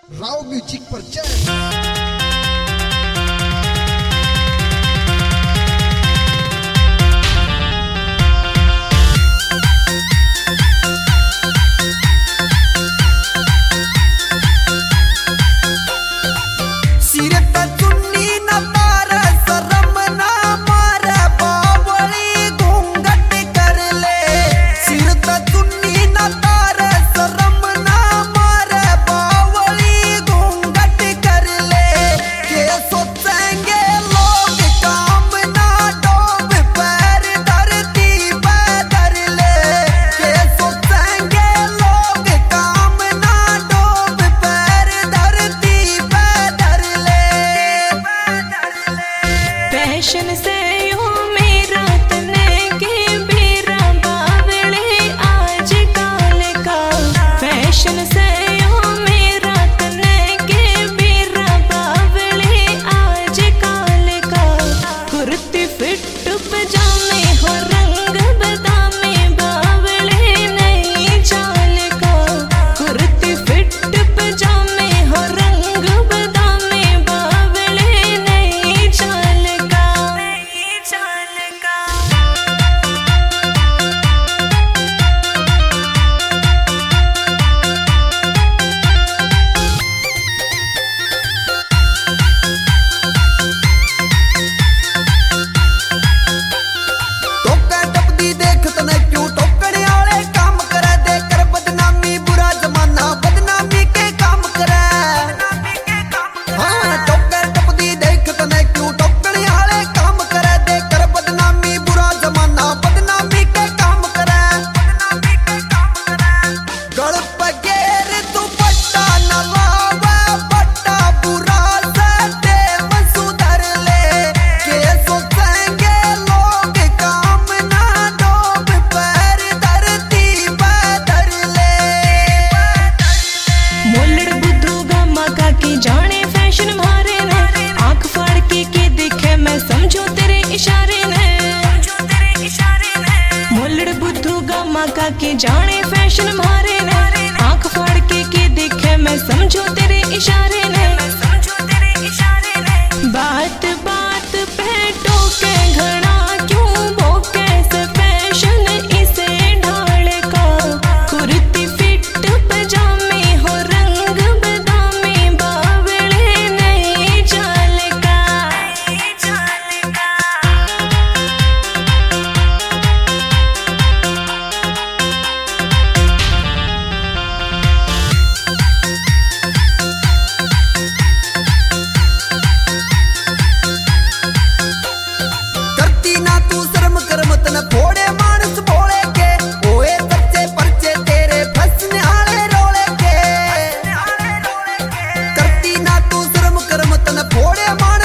Rao music पर जय। Fashion से यूं मेरा तने के बेरा बावले आज काल का। फैशन से यूं मेरा तने के बेरा बावले आज काल का। कुर्ती फिट पजामे हो रंग बदामे बावले नई चाल का। कुर्ती फिट पजामे हो रंग बदामे बावले नई चाल का। जाने फैशन मारे ने आंख फाड़ के देखे मैं समझो तेरे इशारे ने। मोलड़ बुद्धू गामा का के जाने फैशन मारे ने आंख फाड़ के देखे मैं समझो तेरे इशारे ने। बात बात पे टोके घड़ा क्यों भोके से फैशन इसे ढाल का। कुर्ती फिट पजामे हो रंग बदामे बावले नई चाल का। फोड़े